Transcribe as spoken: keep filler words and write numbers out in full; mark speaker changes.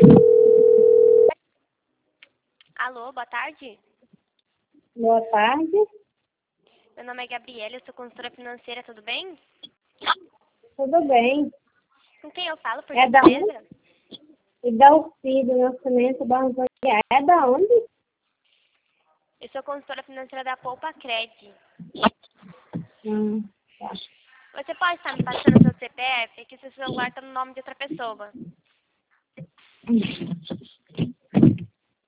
Speaker 1: Alô, boa tarde.
Speaker 2: Boa tarde.
Speaker 1: Meu nome é Gabriela, eu sou consultora financeira, tudo bem?
Speaker 2: Tudo bem.
Speaker 1: Com quem eu falo, por
Speaker 2: É da
Speaker 1: gentileza?
Speaker 2: onde? E da U F I, do Nascimento da Antônia. É da onde?
Speaker 1: Eu sou consultora financeira da Poupa Cred.
Speaker 2: Hum, tá.
Speaker 1: Você pode estar me passando seu C P F? É que seu celular está no nome de outra pessoa.